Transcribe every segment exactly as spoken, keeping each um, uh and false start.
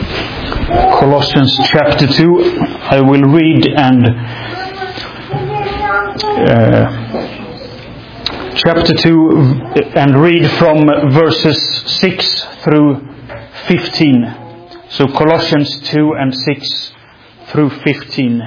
Colossians chapter two. I will read and uh, chapter two and read from verses six through fifteen. So Colossians two and six through fifteen.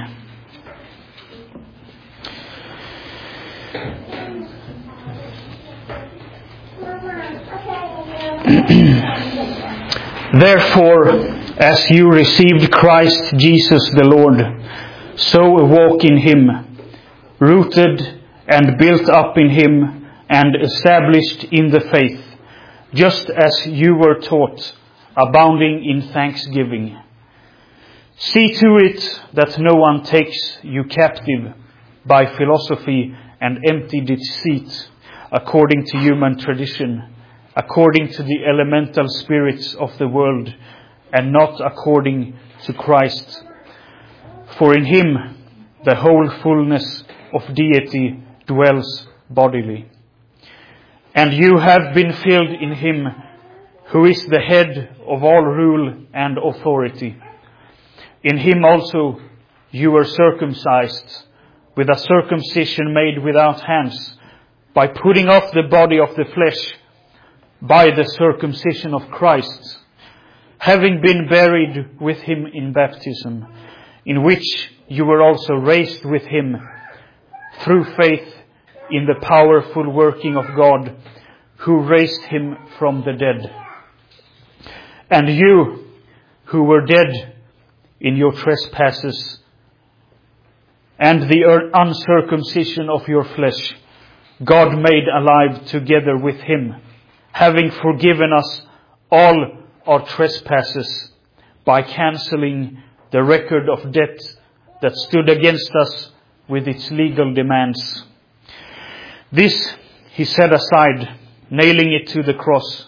Therefore, as you received Christ Jesus the Lord, so walk in Him, rooted and built up in Him and established in the faith, just as you were taught, abounding in thanksgiving. See to it that no one takes you captive by philosophy and empty deceit, according to human tradition, according to the elemental spirits of the world, and not according to Christ. For in Him the whole fullness of deity dwells bodily. And you have been filled in Him, who is the head of all rule and authority. In Him also you were circumcised, with a circumcision made without hands, by putting off the body of the flesh, by the circumcision of Christ, having been buried with Him in baptism, in which you were also raised with Him through faith in the powerful working of God, who raised Him from the dead. And you, who were dead in your trespasses and the uncircumcision of your flesh, God made alive together with Him, having forgiven us all our trespasses by cancelling the record of debt that stood against us with its legal demands. This He set aside, nailing it to the cross.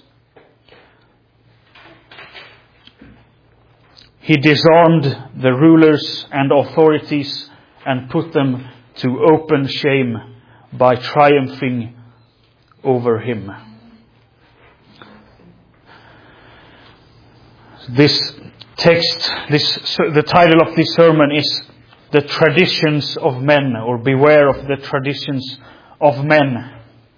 He disarmed the rulers and authorities and put them to open shame by triumphing over Him. This text, this the title of this sermon is The Traditions of Men, or Beware of the Traditions of Men.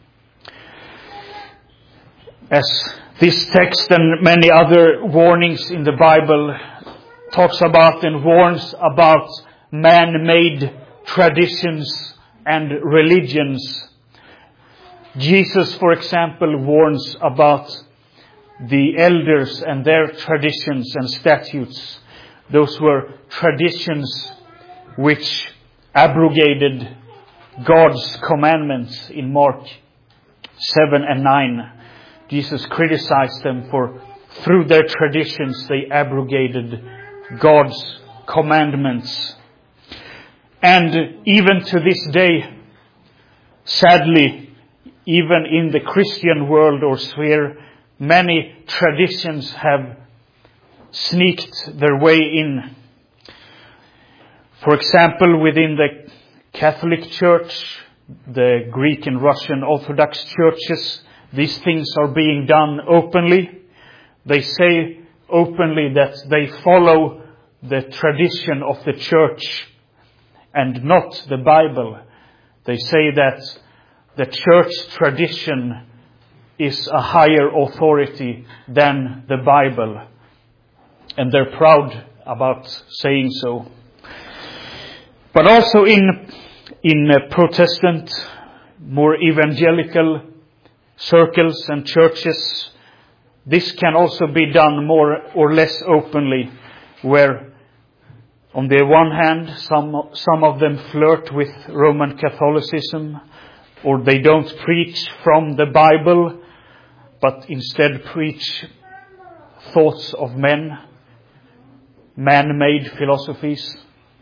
As this text and many other warnings in the Bible talks about and warns about man-made traditions and religions. Jesus, for example, warns about the elders and their traditions and statutes. Those were traditions which abrogated God's commandments in Mark seven and nine. Jesus criticized them for through their traditions they abrogated God's commandments. And even to this day, sadly, even in the Christian world or sphere, many traditions have sneaked their way in. For example, within the Catholic Church, the Greek and Russian Orthodox churches, these things are being done openly. They say openly that they follow the tradition of the church and not the Bible. They say that the church tradition is a higher authority than the Bible. And they're proud about saying so. But also in, in Protestant, more evangelical circles and churches, this can also be done more or less openly, where on the one hand, some, some of them flirt with Roman Catholicism, or they don't preach from the Bible, but instead preach thoughts of men, man-made philosophies.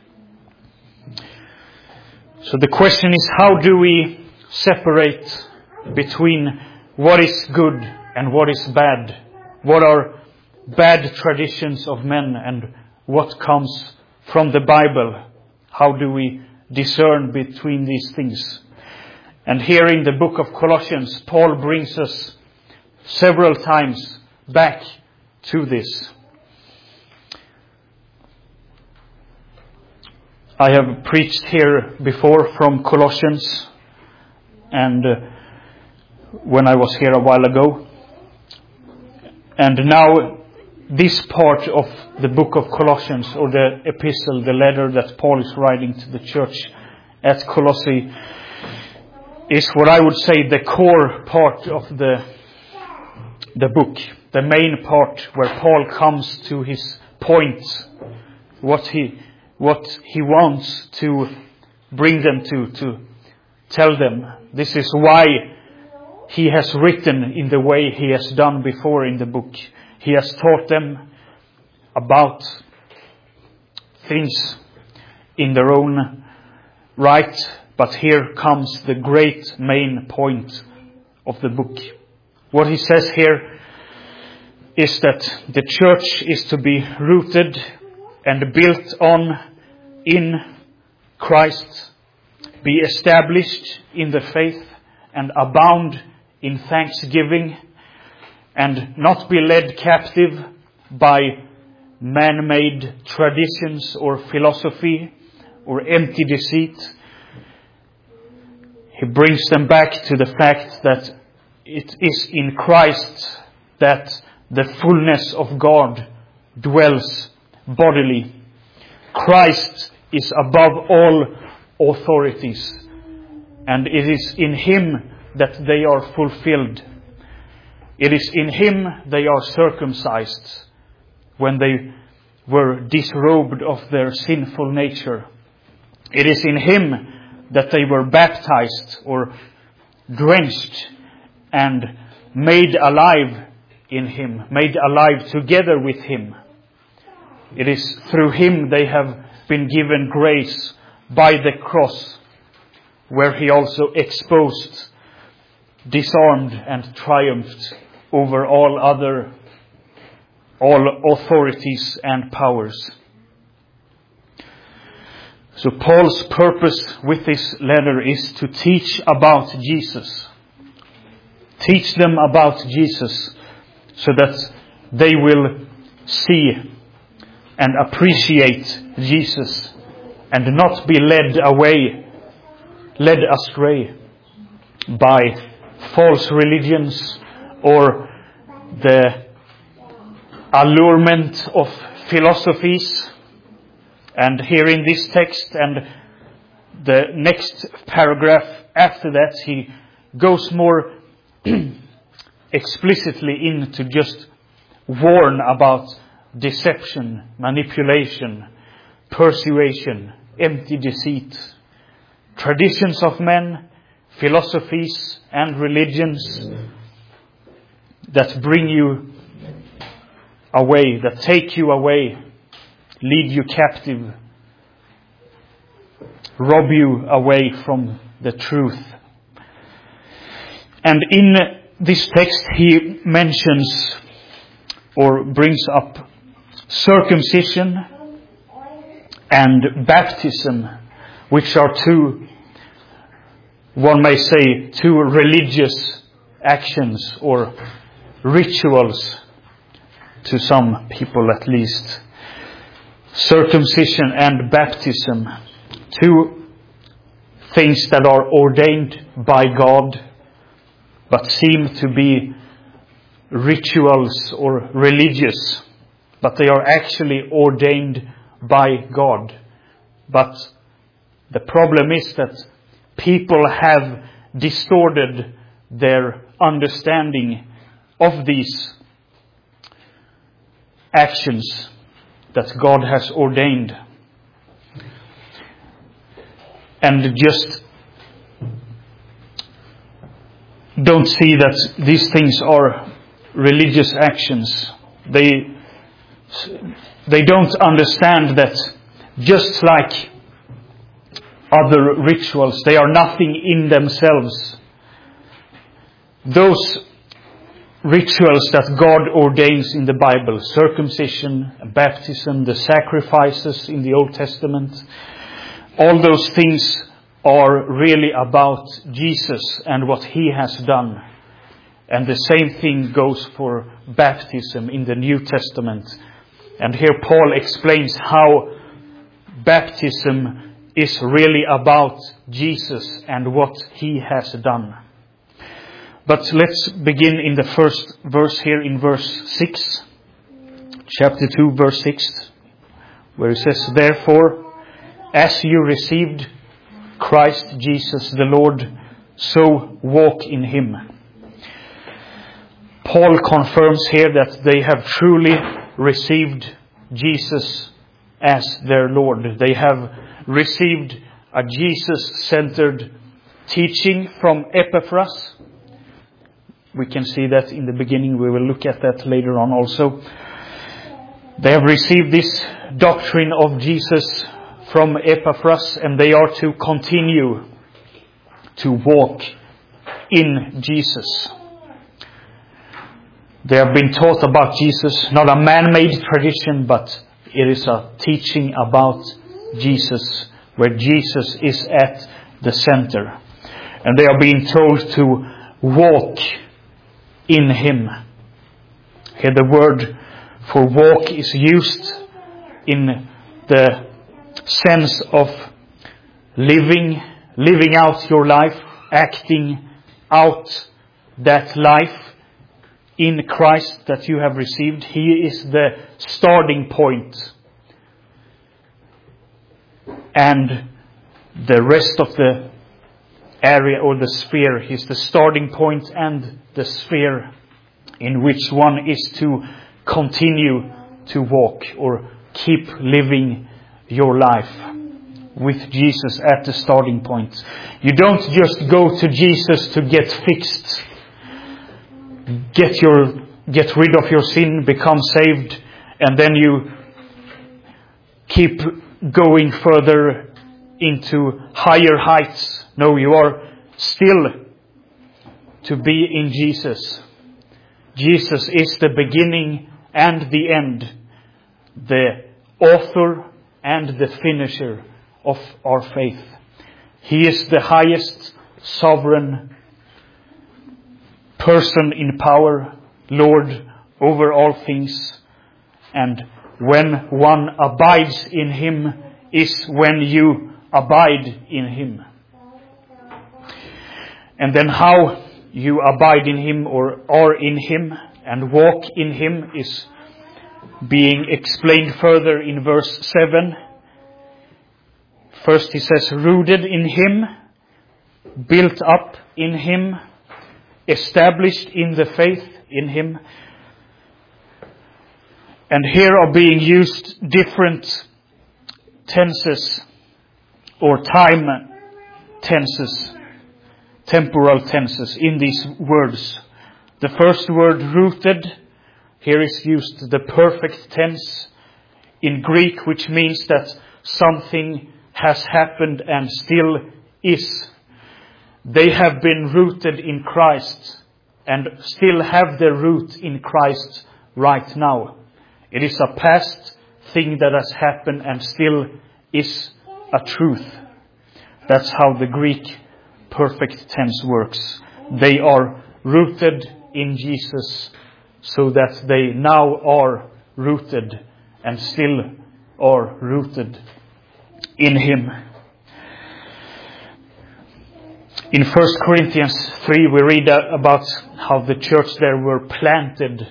So the question is, how do we separate between what is good and what is bad? What are bad traditions of men and what comes from the Bible? How do we discern between these things? And here in the book of Colossians, Paul brings us several times back to this. I have preached here before from Colossians, and uh, when I was here a while ago. And now this part of the book of Colossians, or the epistle, the letter that Paul is writing to the church at Colossae, is what I would say the core part of the the book, the main part where Paul comes to his point, what he what he wants to bring them to, to tell them. This is why he has written in the way he has done before in the book. He has taught them about things in their own right, but here comes the great main point of the book. What he says here is that the church is to be rooted and built on in Christ, be established in the faith and abound in thanksgiving, and not be led captive by man-made traditions or philosophy or empty deceit. He brings them back to the fact that it is in Christ that the fullness of God dwells bodily. Christ is above all authorities, and it is in Him that they are fulfilled. It is in Him they are circumcised when they were disrobed of their sinful nature. It is in Him that they were baptized or drenched and made alive in Him, made alive together with Him. It is through Him they have been given grace by the cross, where He also exposed, disarmed and triumphed over all other, all authorities and powers. So Paul's purpose with this letter is to teach about Jesus. Teach them about Jesus so that they will see and appreciate Jesus and not be led away, led astray by false religions or the allurement of philosophies. And here in this text and the next paragraph after that, he goes more explicitly into just warn about deception, manipulation, persuasion, empty deceit, traditions of men, philosophies and religions that bring you away, that take you away, lead you captive, rob you away from the truth. And in this text he mentions or brings up circumcision and baptism, which are two, one may say, two religious actions or rituals to some people at least. Circumcision and baptism, two things that are ordained by God but seem to be rituals or religious, but they are actually ordained by God. But the problem is that people have distorted their understanding of these actions that God has ordained, and just don't see that these things are religious actions. They they don't understand that just like other rituals, they are nothing in themselves. Those rituals that God ordains in the Bible, circumcision, baptism, the sacrifices in the Old Testament, all those things are really about Jesus and what He has done. And the same thing goes for baptism in the New Testament. And here Paul explains how baptism is really about Jesus and what He has done. But let's begin in the first verse here in verse six. Chapter two, verse six. Where it says, "Therefore, as you received Christ Jesus the Lord, so walk in Him." Paul confirms here that they have truly received Jesus as their Lord. They have received a Jesus-centered teaching from Epaphras. We can see that in the beginning. We will look at that later on also. They have received this doctrine of Jesus from Epaphras, and they are to continue to walk in Jesus. They have been taught about Jesus, not a man-made tradition, but it is a teaching about Jesus, where Jesus is at the center. And they are being told to walk in Him. Here the word for walk is used in the sense of living, living out your life, acting out that life in Christ that you have received. He is the starting point. And the rest of the area or the sphere is the starting point and the sphere in which one is to continue to walk or keep living your life with Jesus at the starting point. You don't just go to Jesus to get fixed, get your get rid of your sin, become saved, and then you keep going further into higher heights. No, you are still to be in Jesus. Jesus is the beginning and the end, the author and the finisher of our faith. He is the highest sovereign person in power, Lord over all things. And when one abides in Him is when you abide in Him. And then how you abide in Him or are in Him and walk in Him is being explained further in verse seven. First he says, rooted in Him, built up in Him, established in the faith in Him. And here are being used different tenses or time tenses, temporal tenses in these words. The first word, rooted, here is used the perfect tense in Greek, which means that something has happened and still is. They have been rooted in Christ and still have their root in Christ right now. It is a past thing that has happened and still is a truth. That's how the Greek perfect tense works. They are rooted in Jesus so that they now are rooted and still are rooted in Him. In First Corinthians three we read about how the church there were planted.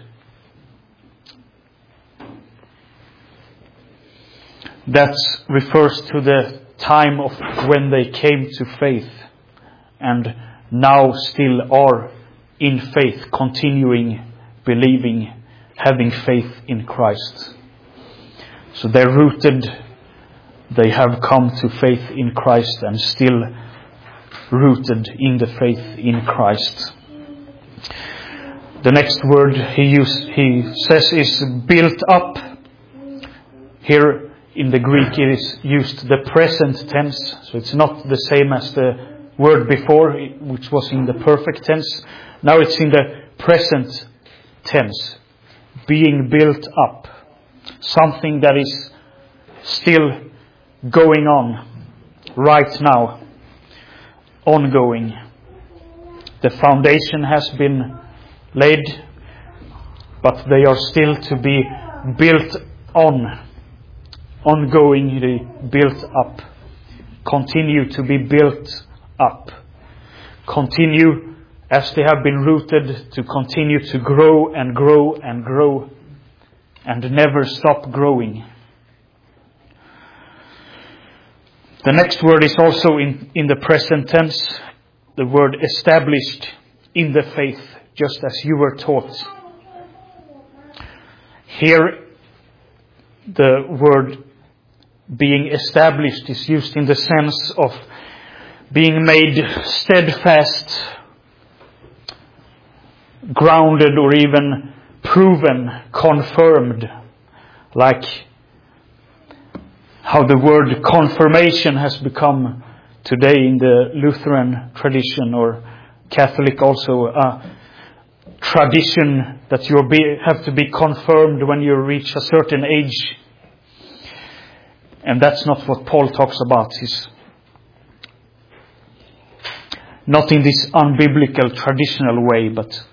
That refers to the time of when they came to faith and now still are in faith, continuing, believing, having faith in Christ. So they're rooted, they have come to faith in Christ and still rooted in the faith in Christ. The next word he used, he says is built up. Here in the Greek it is used the present tense, so it's not the same as the word before, which was in the perfect tense. Now it's in the present tense, being built up. Something that is still going on right now, ongoing. The foundation has been laid, but they are still to be built on, ongoingly built up. Continue to be built up. Continue, as they have been rooted, to continue to grow and grow and grow and never stop growing. The next word is also in, in the present tense, the word established in the faith, just as you were taught. Here, the word being established is used in the sense of being made steadfast, grounded, or even proven, confirmed, like how the word confirmation has become today in the Lutheran tradition, or Catholic also, a tradition that you have to be confirmed when you reach a certain age. And that's not what Paul talks about. He's not in this unbiblical traditional way, but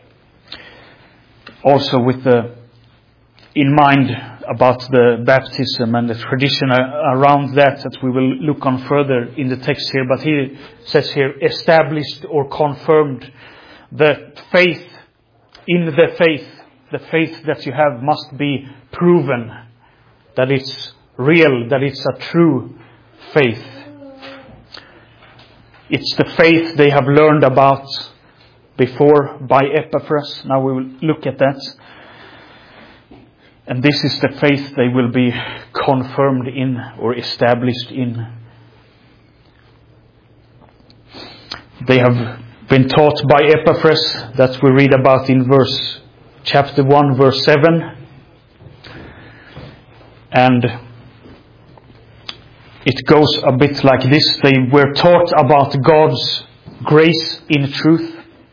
also with the in mind about the baptism and the tradition around that, that we will look on further in the text here. But he says here, established or confirmed. The faith, in the faith, the faith that you have must be proven, that it's real, that it's a true faith. It's the faith they have learned about before by Epaphras. Now we will look at that. And this is the faith they will be confirmed in or established in. They have been taught by Epaphras, that we read about in verse chapter one, verse seven. And it goes a bit like this. They were taught about God's grace in truth.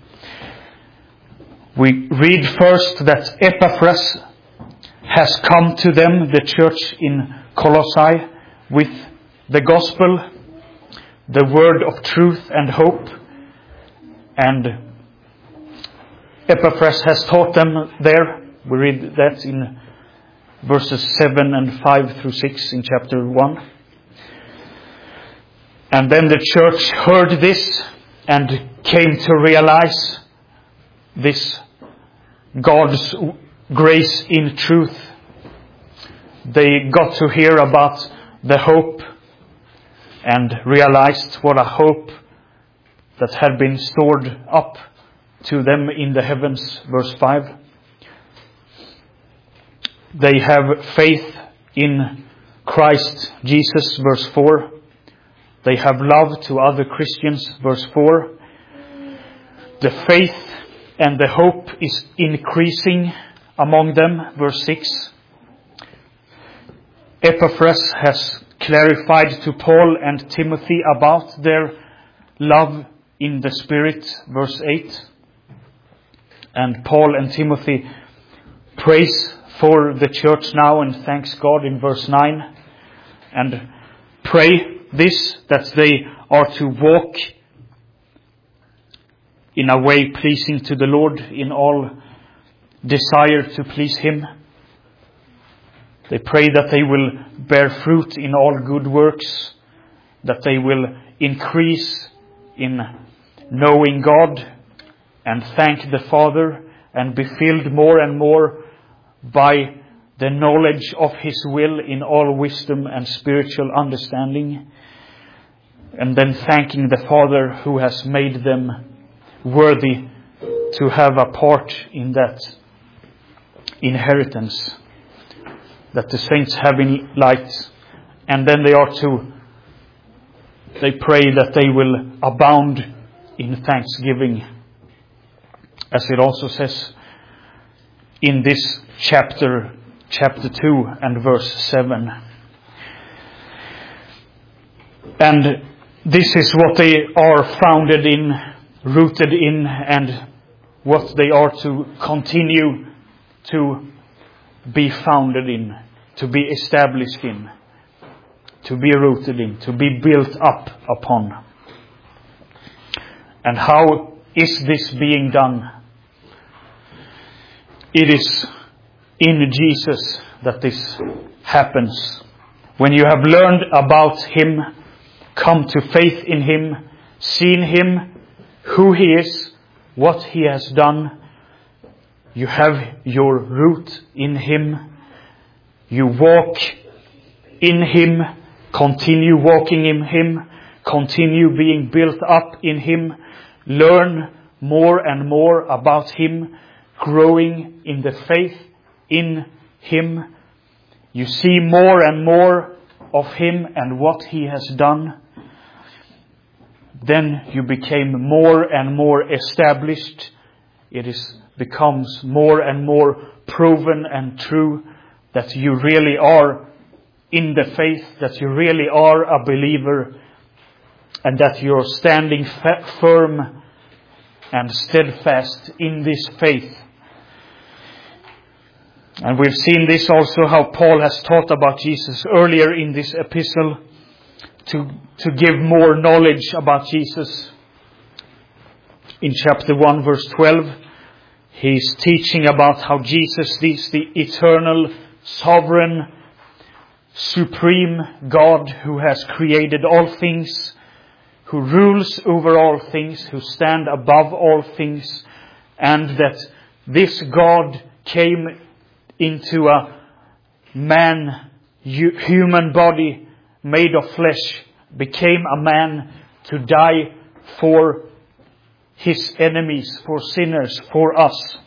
We read first that Epaphras has come to them, the church in Colossae, with the gospel, the word of truth and hope. And Epaphras has taught them there. We read that in verses seven and five through six in chapter one. And then the church heard this and came to realize this God's grace in truth. They got to hear about the hope and realized what a hope that had been stored up to them in the heavens. Verse five. They have faith in Christ Jesus. Verse four. They have love to other Christians. Verse four. The faith and the hope is increasing among them. Verse six. Epaphras has clarified to Paul and Timothy about their love in the Spirit. Verse eight. And Paul and Timothy praise for the church now and thanks God in verse nine. And pray this, that they are to walk in a way pleasing to the Lord, in all desire to please Him. They pray that they will bear fruit in all good works, that they will increase in knowing God and thank the Father and be filled more and more by the knowledge of His will in all wisdom and spiritual understanding. And then thanking the Father who has made them worthy to have a part in that inheritance that the saints have in light. And then they are to, they pray that they will abound in thanksgiving, as it also says in this chapter, chapter two and verse seven. And this is what they are founded in, rooted in, and what they are to continue to be founded in, to be established in, to be rooted in, to be built up upon. And how is this being done? It is in Jesus that this happens. when you have learned about Him, come to faith in Him, seen Him, who He is, what He has done, you have your root in Him. You walk in Him, continue walking in Him, continue being built up in Him, learn more and more about Him, growing in the faith in Him. You see more and more of Him and what He has done. Then you became more and more established. It is becomes more and more proven and true that you really are in the faith, that you really are a believer, and that you're standing fa- firm and steadfast in this faith. And we've seen this also, how Paul has taught about Jesus earlier in this epistle, to, to give more knowledge about Jesus. In chapter one, verse twelve, he's teaching about how Jesus is the eternal, sovereign, supreme God who has created all things, who rules over all things, who stand above all things, and that this God came into a man, human body made of flesh, became a man to die for His enemies, for sinners, for us.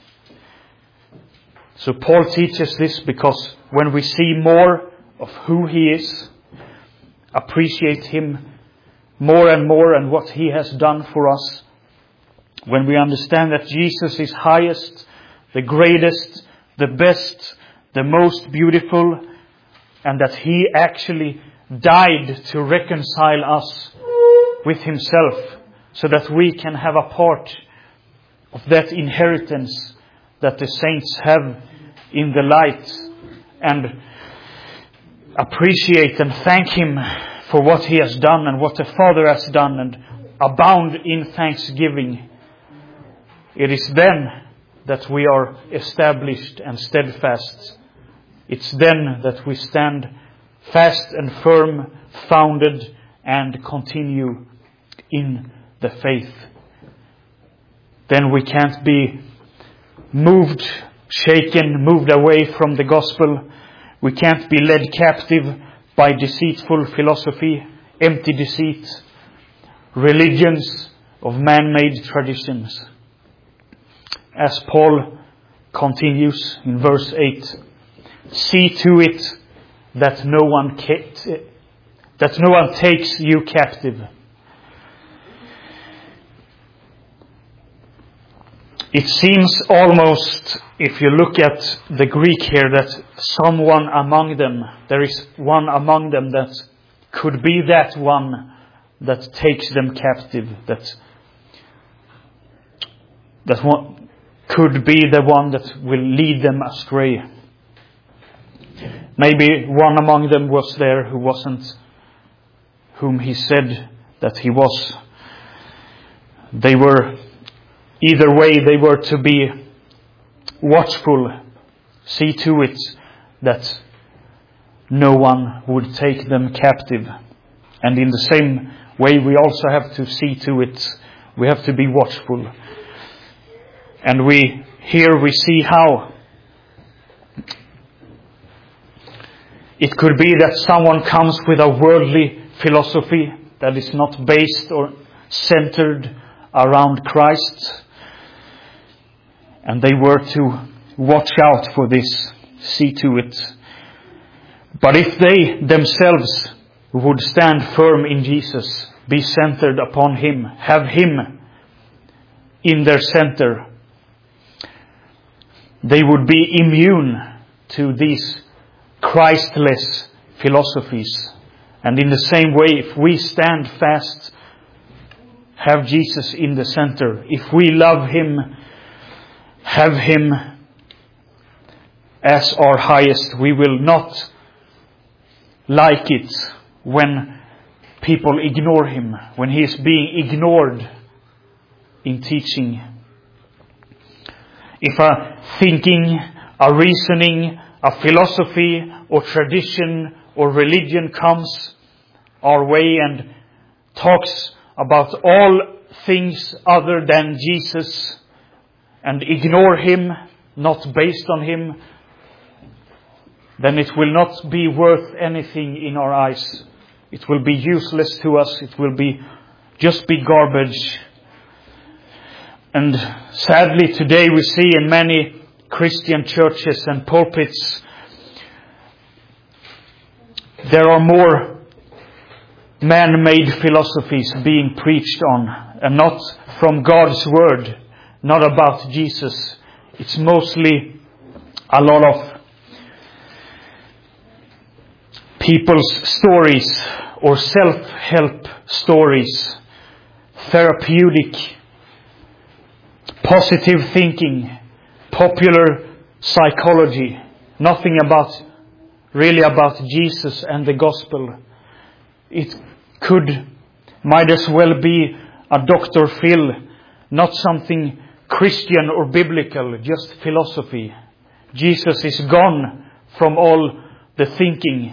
So Paul teaches this because when we see more of who He is, appreciate Him more and more and what He has done for us, when we understand that Jesus is highest, the greatest, the best, the most beautiful, and that He actually died to reconcile us with Himself, so that we can have a part of that inheritance that the saints have in the light, and appreciate and thank Him for what He has done and what the Father has done, and abound in thanksgiving. It is then that we are established and steadfast. It's then that we stand fast and firm, founded, and continue in the faith. Then we can't be moved, shaken, moved away from the gospel. We can't be led captive by deceitful philosophy, empty deceit, religions of man-made traditions. As Paul continues in verse eight, see to it that no one ca- that no one takes you captive. It seems almost, if you look at the Greek here, that someone among them, there is one among them that could be that one that takes them captive, that that one could be the one that will lead them astray. Maybe one among them was there who wasn't whom he said that he was. They were, either way, they were to be watchful, see to it that no one would take them captive. And in the same way, we also have to see to it, we have to be watchful. And we here we see how it could be that someone comes with a worldly philosophy that is not based or centered around Christ. And they were to watch out for this, see to it. But if they themselves would stand firm in Jesus, be centered upon Him, have Him in their center, they would be immune to these Christless philosophies. And in the same way, if we stand fast, have Jesus in the center, if we love Him, have Him as our highest, we will not like it when people ignore Him, when He is being ignored in teaching. If a thinking, a reasoning, a philosophy or tradition or religion comes our way and talks about all things other than Jesus and ignore Him, not based on Him, then it will not be worth anything in our eyes. It will be useless to us. It will be just be garbage. And sadly today we see in many Christian churches and pulpits there are more man-made philosophies being preached on, and not from God's Word, not about Jesus. It's mostly a lot of people's stories or self-help stories, therapeutic, positive thinking, popular psychology, nothing about really about Jesus and the gospel. It could, might as well be a Doctor Phil, not something Christian or biblical, just philosophy. Jesus is gone from all the thinking.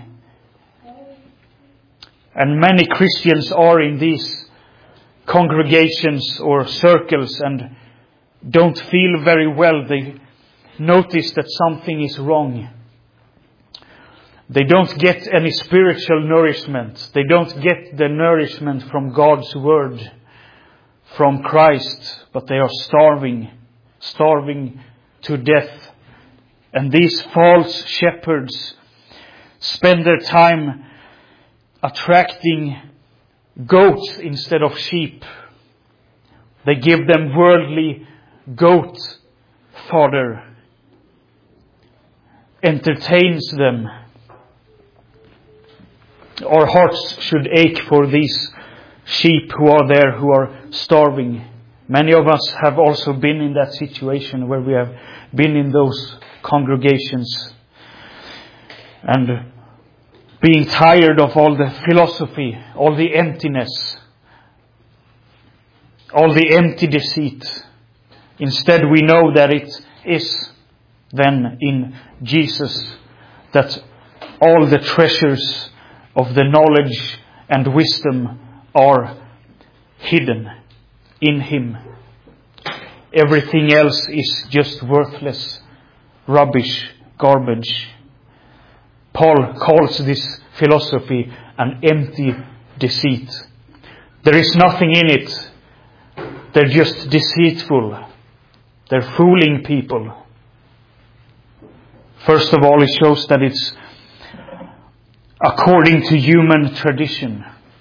And many Christians are in these congregations or circles and don't feel very well. They notice that something is wrong. They don't get any spiritual nourishment. They don't get the nourishment from God's Word, from Christ, but they are starving, starving to death. And these false shepherds spend their time attracting goats instead of sheep. They give them worldly goat fodder, entertains them. Our hearts should ache for these sheep who are there, who are starving. Many of us have also been in that situation where we have been in those congregations and being tired of all the philosophy, all the emptiness, all the empty deceit. Instead, we know that it is then in Jesus that all the treasures of the knowledge and wisdom are hidden in Him. Everything else is just worthless, rubbish, garbage. Paul calls this philosophy an empty deceit. There is nothing in it. They're just deceitful. They're fooling people. First of all, it shows that it's according to human tradition.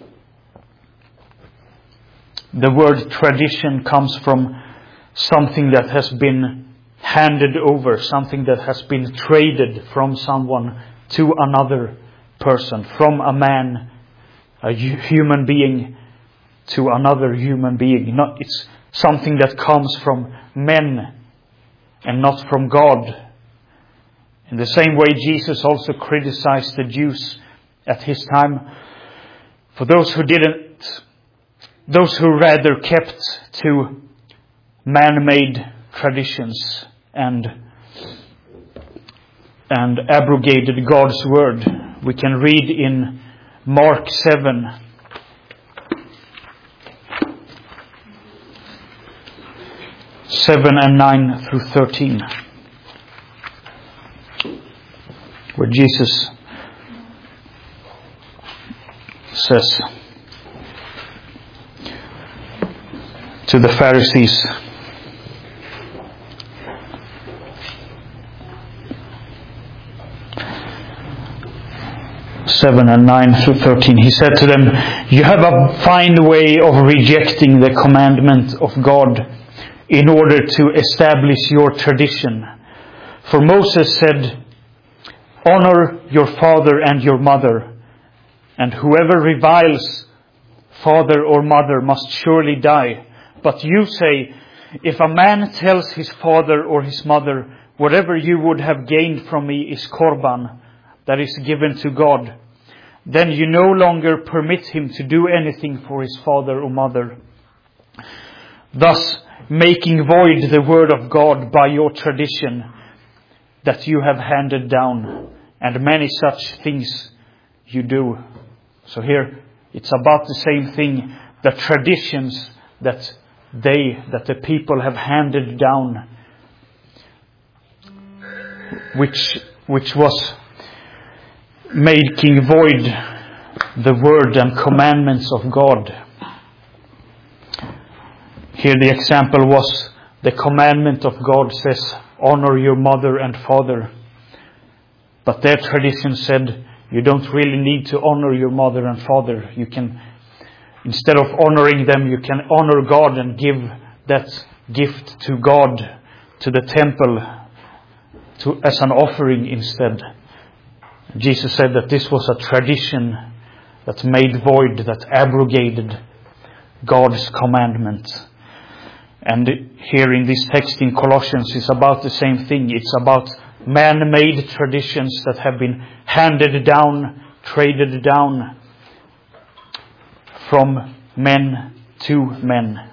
The word tradition comes from something that has been handed over, something that has been traded from someone to another person, from a man, a human being, to another human being. Not, it's something that comes from men and not from God. In the same way, Jesus also criticized the Jews at His time for those who didn't, those who rather kept to man-made traditions and and abrogated God's Word. We can read in Mark seven, seven and nine through thirteen, where Jesus says to the Pharisees, seven and nine through thirteen, He said to them, "You have a fine way of rejecting the commandment of God in order to establish your tradition. For Moses said, 'Honor your father and your mother,' and whoever reviles father or mother must surely die. But you say, if a man tells his father or his mother, 'Whatever you would have gained from me is korban,' that is given to God, then you no longer permit him to do anything for his father or mother, thus making void the word of God by your tradition that you have handed down. And many such things you do. So here it's about the same thing, the traditions that they, that the people have handed down, which which was making void the word and commandments of God. Here the example was the commandment of God says, honor your mother and father. But their tradition said, you don't really need to honor your mother and father. You can, instead of honoring them, you can honor God and give that gift to God, to the temple, to, as an offering instead. Jesus said that this was a tradition that made void, that abrogated God's commandment. And here in this text in Colossians, it's about the same thing. It's about man-made traditions that have been handed down, traded down from men to men.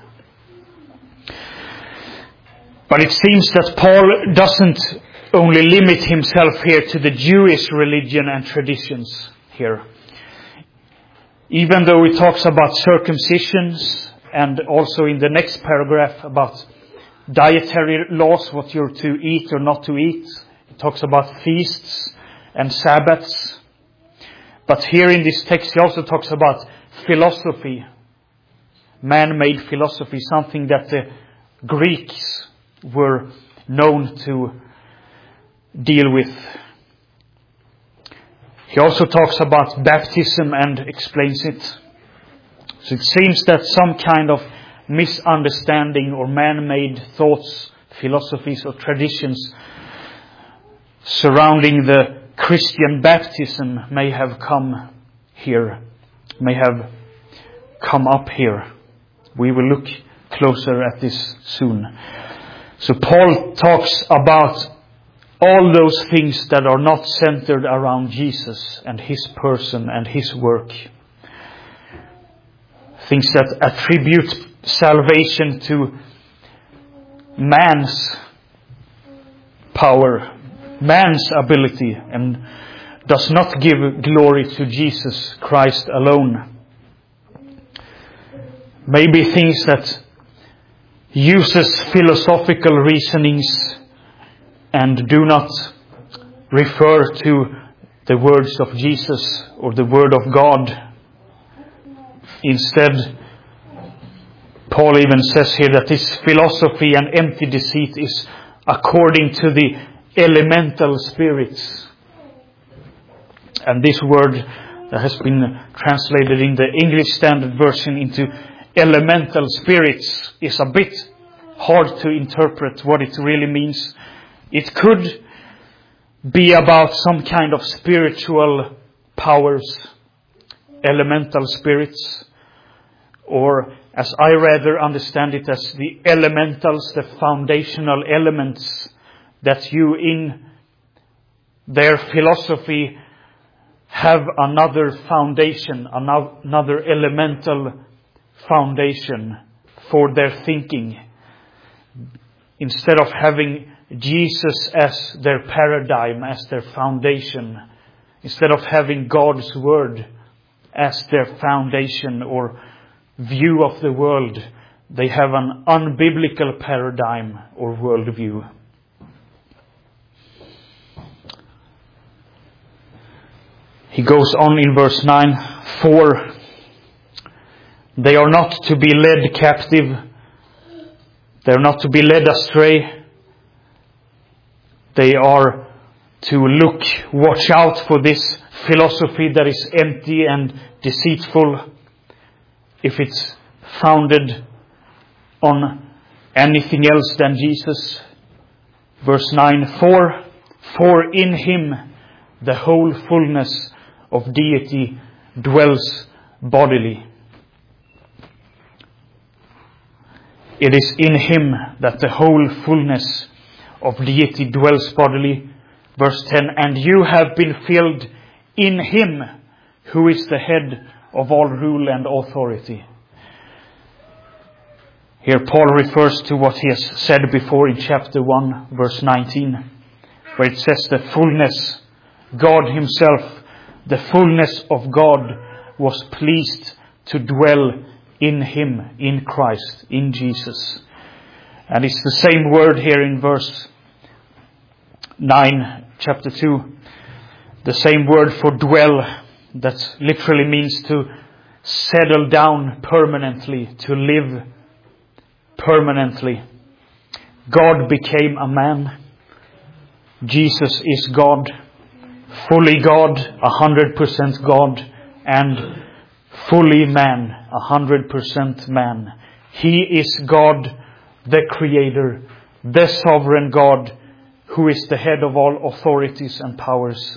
But it seems that Paul doesn't only limit himself here to the Jewish religion and traditions here. Even though he talks about circumcisions, and also in the next paragraph about dietary laws, what you're to eat or not to eat. He talks about feasts and Sabbaths. But here in this text he also talks about philosophy, man-made philosophy, something that the Greeks were known to deal with. He also talks about baptism and explains it. So it seems that some kind of misunderstanding or man-made thoughts, philosophies or traditions surrounding the Christian baptism may have come here, may have come up here. We will look closer at this soon. So Paul talks about all those things that are not centered around Jesus and His person and His work. Things that attribute salvation to man's power, man's ability, and does not give glory to Jesus Christ alone. Maybe things that uses philosophical reasonings and do not refer to the words of Jesus or the Word of God. Instead, Paul even says here that this philosophy and empty deceit is according to the elemental spirits. And this word that has been translated in the English Standard Version into elemental spirits is a bit hard to interpret what it really means. It could be about some kind of spiritual powers, elemental spirits, or as I rather understand it, as the elementals, the foundational elements that you in their philosophy have another foundation, another elemental foundation for their thinking. Instead of having Jesus as their paradigm, as their foundation, instead of having God's Word as their foundation or view of the world, they have an unbiblical paradigm or worldview. He goes on in verse nine, for they are not to be led captive, they are not to be led astray, they are to look, watch out for this philosophy that is empty and deceitful, if it's founded on anything else than Jesus. Verse nine, for, for in Him the whole fullness of deity dwells bodily. It is in Him that the whole fullness of deity dwells bodily. Verse ten, and you have been filled in Him who is the head of all rule and authority. Here Paul refers to what he has said before in chapter one, verse nineteen, where it says the fullness, God Himself, the fullness of God was pleased to dwell in Him, in Christ, in Jesus. And it's the same word here in verse nine, chapter two. The same word for dwell, that literally means to settle down permanently, to live permanently. God became a man. Jesus is God, fully God, a hundred percent God, and fully man, a hundred percent man. He is God, the Creator, the sovereign God, who is the head of all authorities and powers.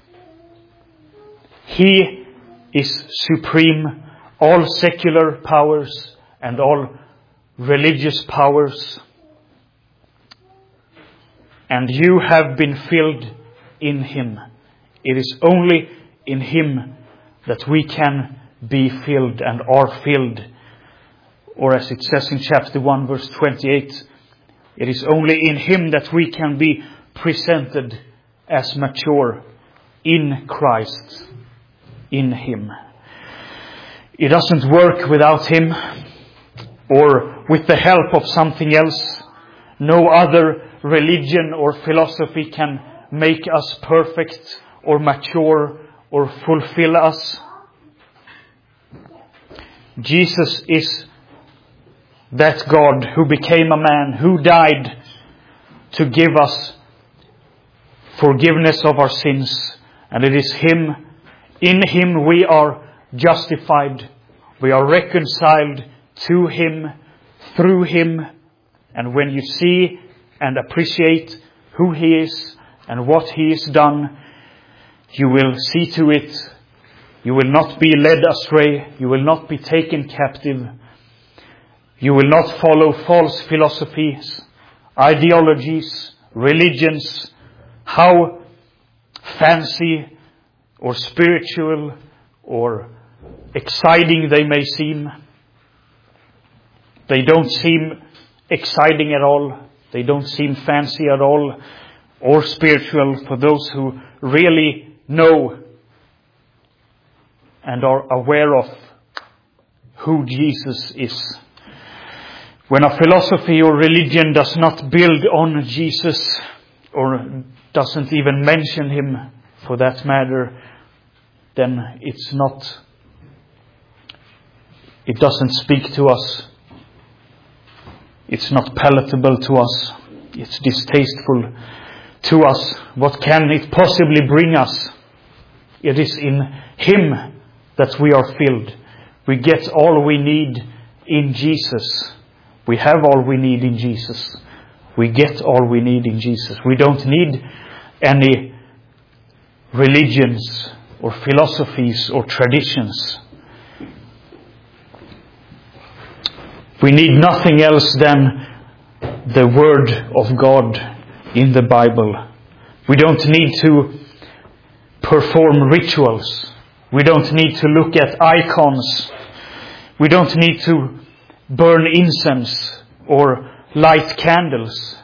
He is supreme. All secular powers and all religious powers. And you have been filled in Him. It is only in Him that we can be filled and are filled. Or as it says in chapter one, verse twenty-eight, it is only in Him that we can be presented as mature in Christ, in Him. It doesn't work without Him or with the help of something else. No other religion or philosophy can make us perfect or mature or fulfill us. Jesus is that God who became a man, who died to give us forgiveness of our sins. And it is Him, in Him we are justified. We are reconciled to Him, through Him. And when you see and appreciate who He is and what He has done, you will see to it. You will not be led astray. You will not be taken captive. You will not follow false philosophies, ideologies, religions, how fancy or spiritual or exciting they may seem. They don't seem exciting at all. They don't seem fancy at all or spiritual for those who really know and are aware of who Jesus is. When a philosophy or religion does not build on Jesus or doesn't even mention Him for that matter, then it's not, it doesn't speak to us. It's not palatable to us. It's distasteful to us. What can it possibly bring us? It is in Him that we are filled. We get all we need in Jesus. We have all we need in Jesus. We get all we need in Jesus. We don't need any religions or philosophies or traditions. We need nothing else than the Word of God in the Bible. We don't need to perform rituals. We don't need to look at icons. We don't need to burn incense or light candles.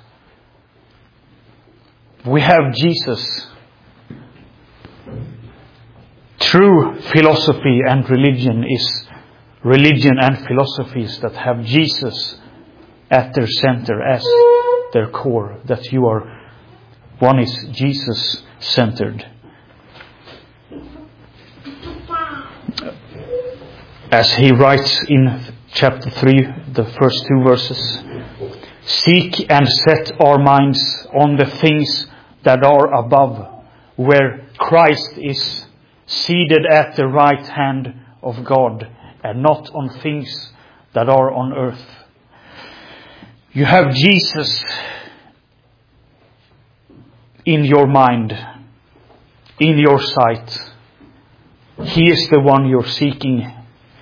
We have Jesus. True philosophy and religion is religion and philosophies that have Jesus at their center as their core. That you are, one is Jesus centered. As he writes in chapter three, the first two verses, seek and set our minds on the things that are above, where Christ is seated at the right hand of God, and not on things that are on earth. You have Jesus in your mind, in your sight. He is the one you're seeking.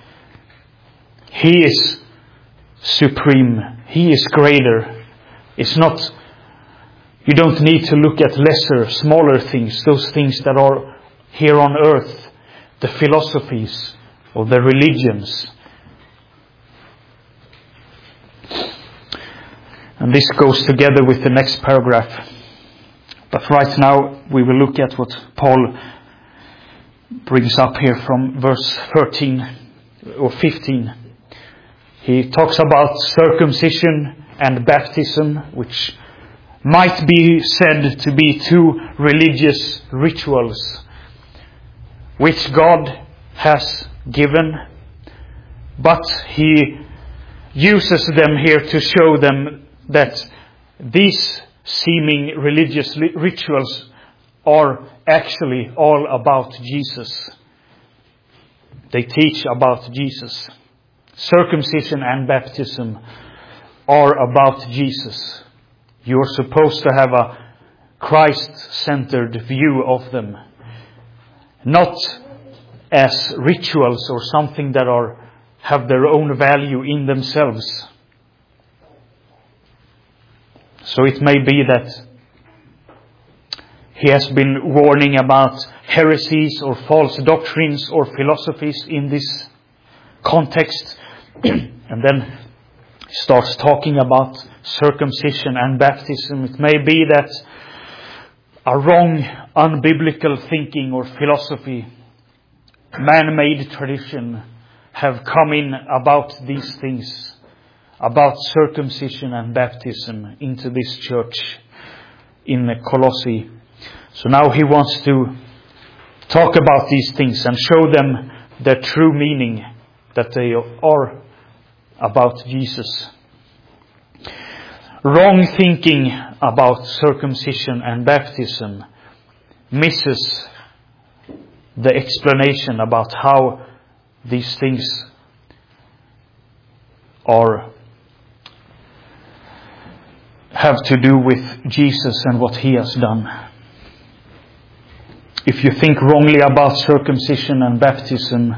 He is supreme. He is greater. It's not, you don't need to look at lesser, smaller things, those things that are here on earth, the philosophies or the religions. And this goes together with the next paragraph. But right now we will look at what Paul brings up here from verse thirteen or fifteen. He talks about circumcision and baptism, which might be said to be two religious rituals which God has given, but he uses them here to show them that these seeming religious rituals are actually all about Jesus. They teach about Jesus. Circumcision and baptism are about Jesus. You're supposed to have a Christ-centered view of them, not as rituals or something that are have their own value in themselves. So it may be that he has been warning about heresies or false doctrines or philosophies in this context, and then starts talking about circumcision and baptism. It may be that a wrong, unbiblical thinking or philosophy, man-made tradition, have come in about these things, about circumcision and baptism into this church in Colossae. So now he wants to talk about these things and show them their true meaning, that they are about Jesus. Wrong thinking about circumcision and baptism misses the explanation about how these things are have to do with Jesus and what he has done. If you think wrongly about circumcision and baptism,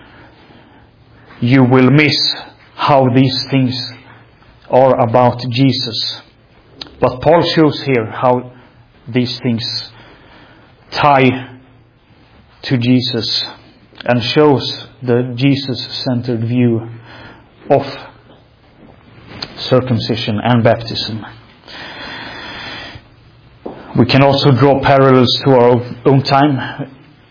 you will miss how these things are about Jesus. But Paul shows here how these things tie to Jesus and shows the Jesus-centered view of circumcision and baptism. We can also draw parallels to our own time.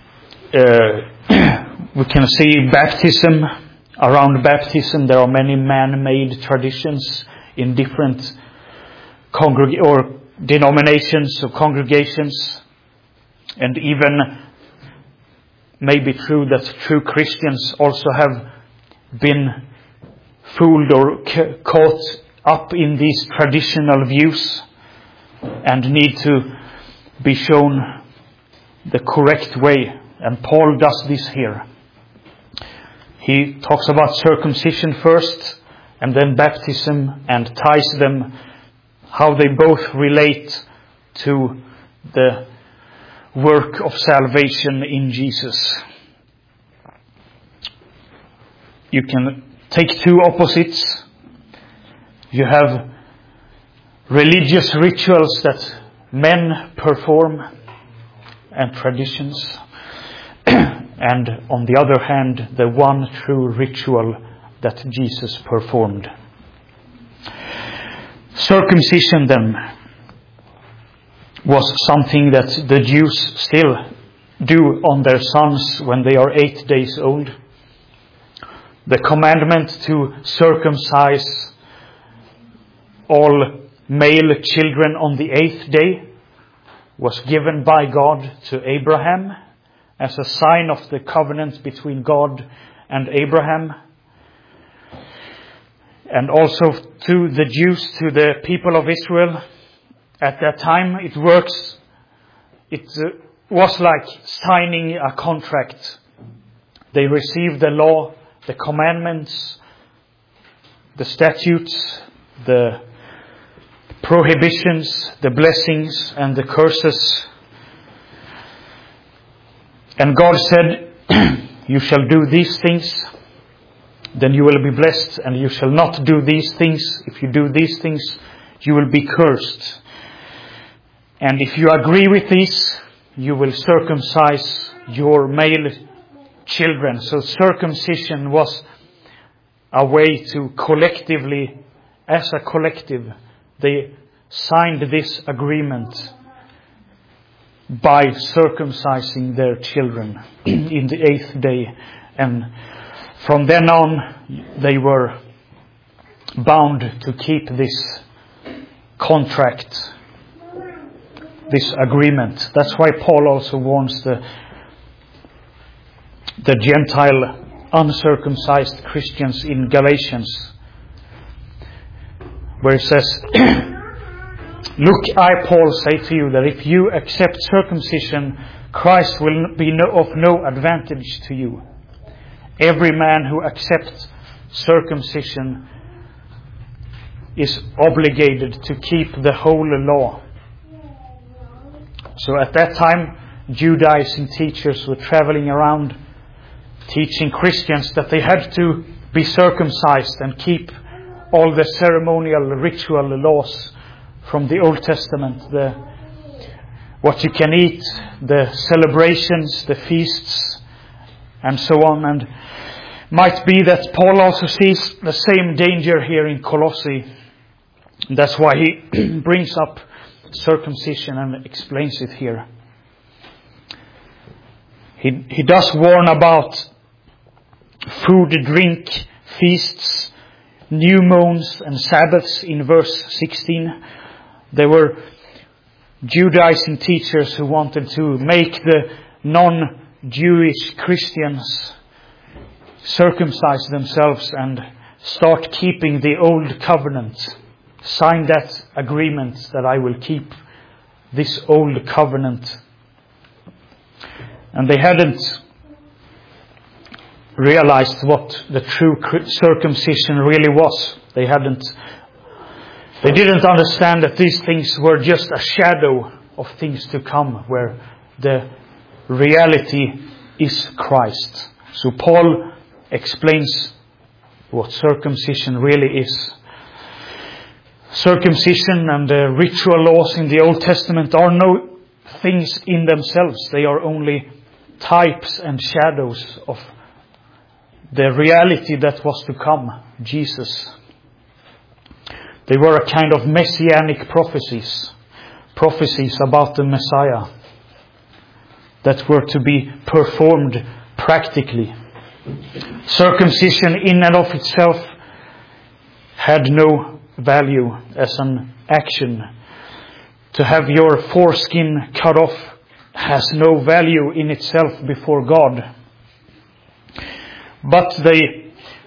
Uh, we can see baptism. Around baptism, there are many man-made traditions in different congreg- or denominations or congregations, and even maybe true that true Christians also have been fooled or ca- caught up in these traditional views and need to be shown the correct way. And Paul does this here. He talks about circumcision first and then baptism, and ties them, how they both relate to the work of salvation in Jesus. You can take two opposites. You have religious rituals that men perform and traditions. And on the other hand, the one true ritual that Jesus performed. Circumcision then was something that the Jews still do on their sons when they are eight days old. The commandment to circumcise all male children on the eighth day was given by God to Abraham as a sign of the covenant between God and Abraham. And also to the Jews, to the people of Israel. At that time it works, it uh, was like signing a contract. They received the law, the commandments, the statutes, the prohibitions, the blessings and the curses. And God said, you shall do these things, then you will be blessed, and you shall not do these things. If you do these things, you will be cursed. And if you agree with these, you will circumcise your male children. So circumcision was a way to collectively, as a collective, they signed this agreement by circumcising their children in the eighth day. And from then on, they were bound to keep this contract, this agreement. That's why Paul also warns the, the Gentile uncircumcised Christians in Galatians, where he says, "Look, I, Paul, say to you that if you accept circumcision, Christ will be no, of no advantage to you. Every man who accepts circumcision is obligated to keep the whole law." So at that time, Judaizing teachers were traveling around teaching Christians that they had to be circumcised and keep all the ceremonial ritual laws from the Old Testament, the what you can eat, the celebrations, the feasts, and so on. And might be that Paul also sees the same danger here in Colossae. That's why he brings up circumcision and explains it here. He, he does warn about food, drink, feasts, new moons and Sabbaths in verse sixteen. There were Judaizing teachers who wanted to make the non-Jewish Christians circumcise themselves and start keeping the old covenant. Sign that agreement that I will keep this old covenant. And they hadn't realized what the true circumcision really was. They hadn't They didn't understand that these things were just a shadow of things to come, where the reality is Christ. So Paul explains what circumcision really is. Circumcision and the ritual laws in the Old Testament are no things in themselves. They are only types and shadows of the reality that was to come, Jesus. They were a kind of messianic prophecies, prophecies about the Messiah that were to be performed practically. Circumcision in and of itself had no value as an action. To have your foreskin cut off has no value in itself before God. But they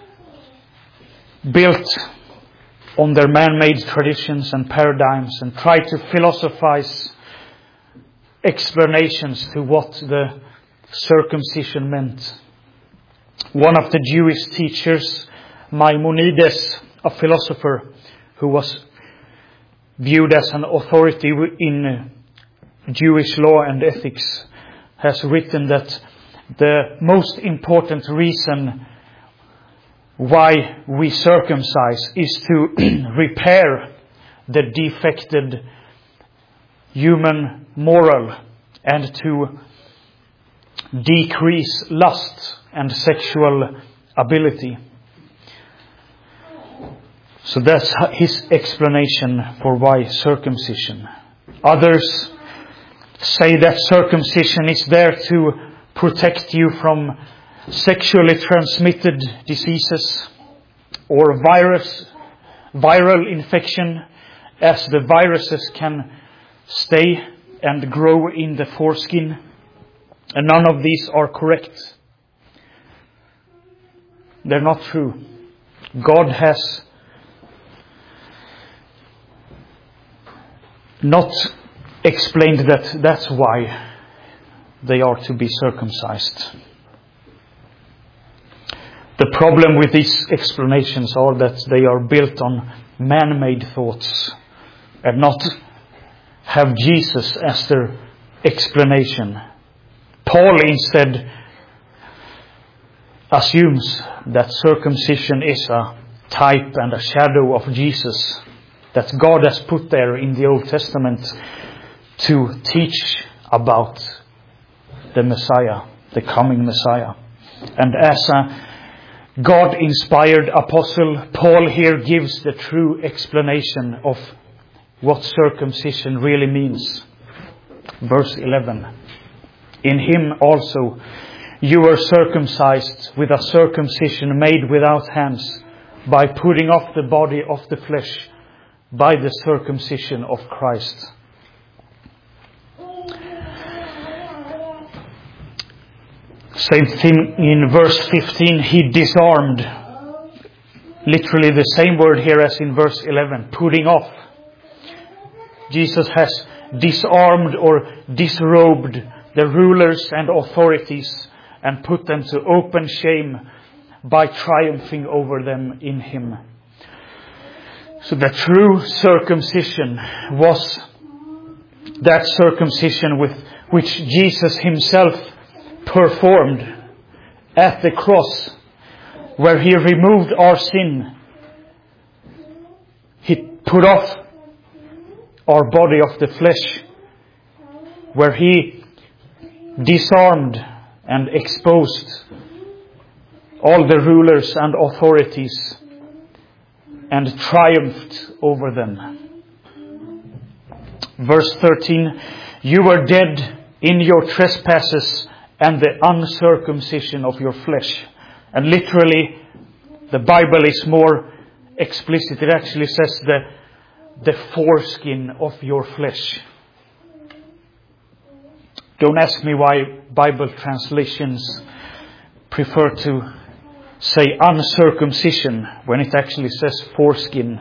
built on their man-made traditions and paradigms and tried to philosophize explanations to what the circumcision meant. One of the Jewish teachers, Maimonides, a philosopher who was viewed as an authority in Jewish law and ethics, has written that the most important reason why we circumcise is to repair the defected human moral and to decrease lust and sexual ability. So that's his explanation for why circumcision. Others say that circumcision is there to protect you from sexually transmitted diseases or virus, viral infection, as the viruses can stay and grow in the foreskin. And none of these are correct. They're not true. God has not explained that that's why they are to be circumcised. The problem with these explanations are that they are built on man-made thoughts and not have Jesus as their explanation. Paul instead assumes that circumcision is a type and a shadow of Jesus that God has put there in the Old Testament to teach about the Messiah, the coming Messiah. And as a God-inspired apostle, Paul here gives the true explanation of what circumcision really means. Verse eleven. In him also you were circumcised with a circumcision made without hands, by putting off the body of the flesh by the circumcision of Christ. Same thing in verse fifteen. He disarmed. Literally the same word here as in verse eleven. Putting off. Jesus has disarmed or disrobed the rulers and authorities and put them to open shame by triumphing over them in him. So the true circumcision was that circumcision with which Jesus himself performed at the cross, where he removed our sin. He put off our body of the flesh, where he disarmed and exposed all the rulers and authorities and triumphed over them. Verse thirteen, you were dead in your trespasses and the uncircumcision of your flesh. And literally, the Bible is more explicit. It actually says the, the foreskin of your flesh. Don't ask me why Bible translations prefer to say uncircumcision when it actually says foreskin.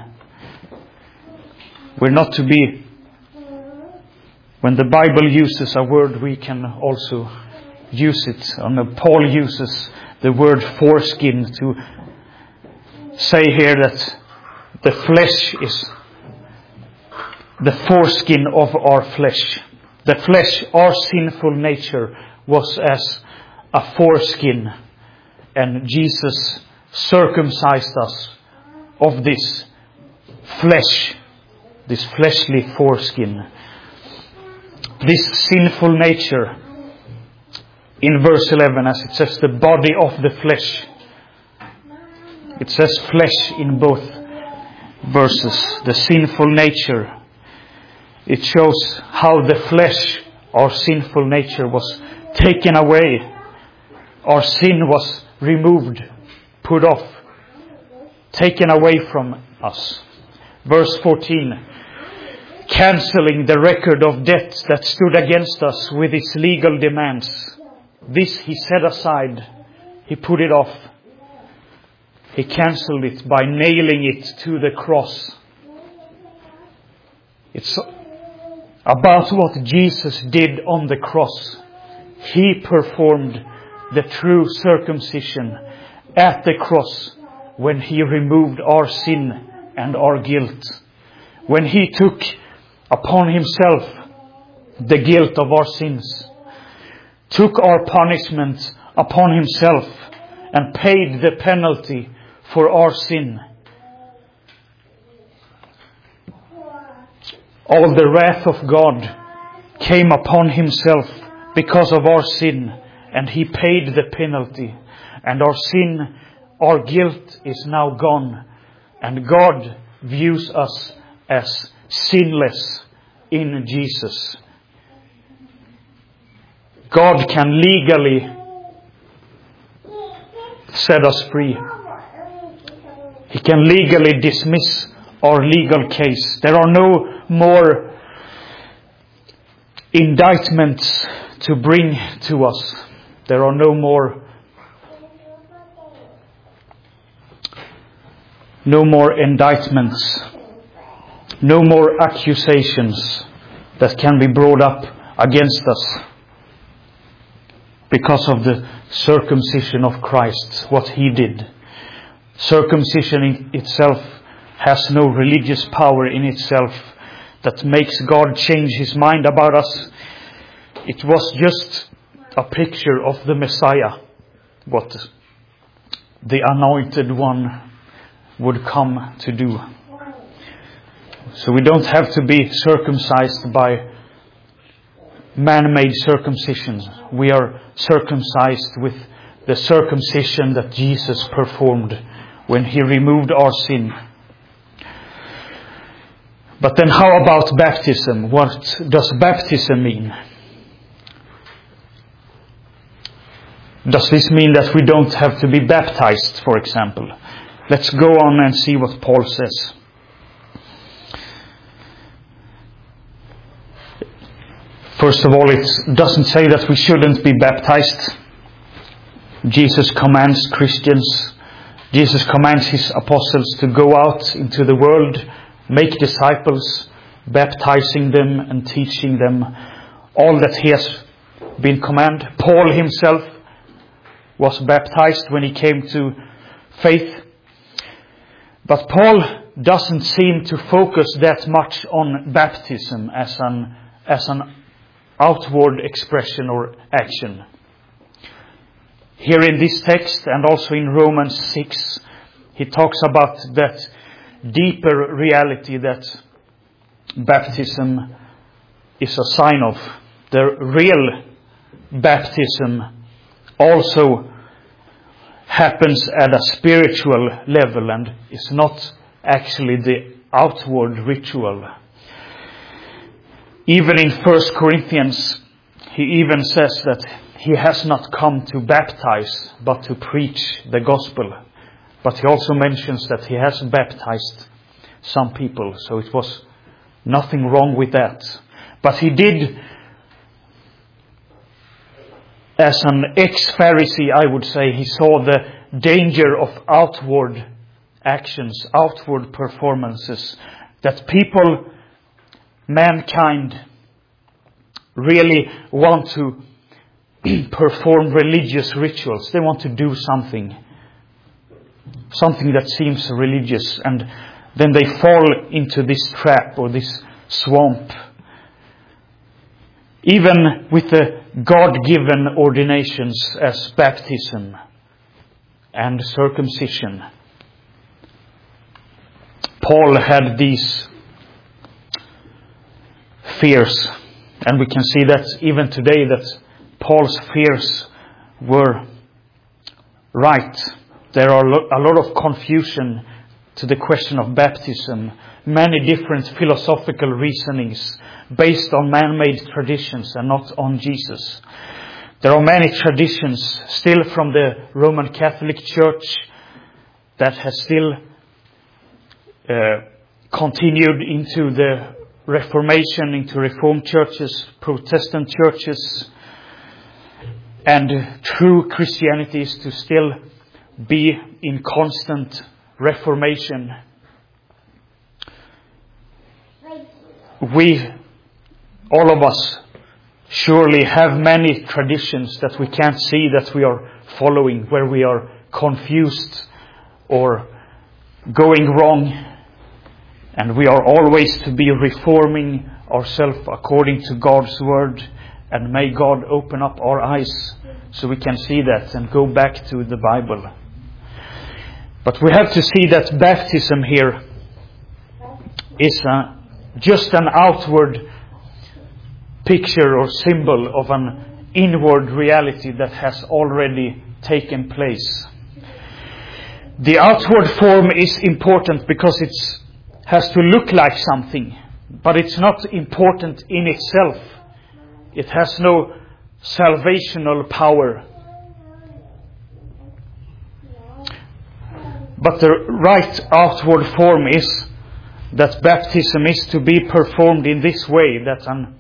We're not to be... When the Bible uses a word, we can also use it. And Paul uses the word foreskin to say here that the flesh is the foreskin of our flesh. The flesh, our sinful nature, was as a foreskin, and Jesus circumcised us of this flesh, this fleshly foreskin. This sinful nature, in verse eleven, as it says, the body of the flesh. It says flesh in both verses. The sinful nature. It shows how the flesh, our sinful nature, was taken away. Our sin was removed, put off, taken away from us. Verse fourteen. Cancelling the record of debt that stood against us with its legal demands. This he set aside. He put it off. He cancelled it by nailing it to the cross. It's about what Jesus did on the cross. He performed the true circumcision at the cross when he removed our sin and our guilt. When he took upon himself the guilt of our sins, took our punishment upon himself and paid the penalty for our sin. All the wrath of God came upon himself because of our sin, and he paid the penalty. And our sin, our guilt is now gone, and God views us as sinless in Jesus. God can legally set us free. He can legally dismiss our legal case. There are no more indictments to bring to us. There are no more no more indictments. No more accusations that can be brought up against us because of the circumcision of Christ, what he did. Circumcision in itself has no religious power in itself that makes God change his mind about us. It was just a picture of the Messiah, what the anointed one would come to do. So we don't have to be circumcised by man-made circumcisions. We are circumcised with the circumcision that Jesus performed when he removed our sin. But then how about baptism? What does baptism mean? Does this mean that we don't have to be baptized, for example? Let's go on and see what Paul says. First of all, it doesn't say that we shouldn't be baptized. Jesus commands Christians, Jesus commands his apostles to go out into the world, make disciples, baptizing them and teaching them all that he has been commanded. Paul himself was baptized when he came to faith. But Paul doesn't seem to focus that much on baptism as an, as an outward expression or action. Here in this text and also in Romans six, he talks about that deeper reality that baptism is a sign of. The real baptism also happens at a spiritual level and is not actually the outward ritual. Even in First Corinthians, he even says that he has not come to baptize, but to preach the gospel. But he also mentions that he has baptized some people, so it was nothing wrong with that. But he did, as an ex-Pharisee, I would say, he saw the danger of outward actions, outward performances, that people, mankind, really want to perform religious rituals. They want to do something, something that seems religious, and then they fall into this trap or this swamp. Even with the God-given ordinations as baptism and circumcision, Paul had these fears, and we can see that even today that Paul's fears were right. There are a lot of confusion to the question of baptism, many different philosophical reasonings based on man-made traditions and not on Jesus. There are many traditions still from the Roman Catholic Church that has still uh, continued into the Reformation, into Reformed churches, Protestant churches. And true Christianity is to still be in constant reformation. We, all of us, surely have many traditions that we can't see that we are following, where we are confused or going wrong. And we are always to be reforming ourselves according to God's word. And may God open up our eyes so we can see that and go back to the Bible. But we have to see that baptism here is a, just an outward picture or symbol of an inward reality that has already taken place. The outward form is important because it has to look like something, but it's not important in itself. It has no salvational power. But the right outward form is that baptism is to be performed in this way, that an